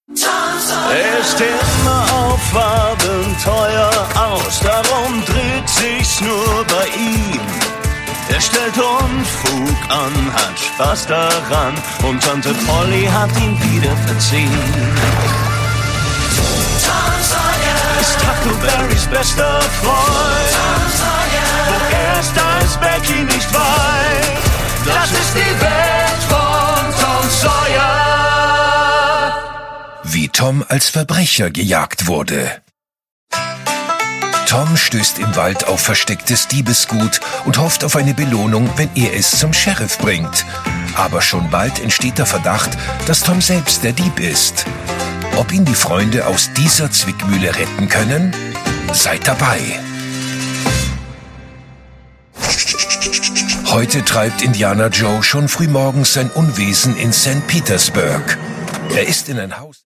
Er ist immer auf Abenteuer aus, darum dreht sich's nur bei ihm. Er stellt Unfug an, hat Spaß daran und Tante Polly hat ihn wieder verziehen. Ist Huckleberrys bester Freund, wo er ist, da ist Becky nicht weit. Das ist die Welt von Tom Sawyer. Wie Tom als Verbrecher gejagt wurde. Tom stößt im Wald auf verstecktes Diebesgut und hofft auf eine Belohnung, wenn er es zum Sheriff bringt. Aber schon bald entsteht der Verdacht, dass Tom selbst der Dieb ist. Ob ihn die Freunde aus dieser Zwickmühle retten können? Seid dabei! Heute treibt Indianer Joe schon frühmorgens sein Unwesen in St. Petersburg. Er ist in ein Haus...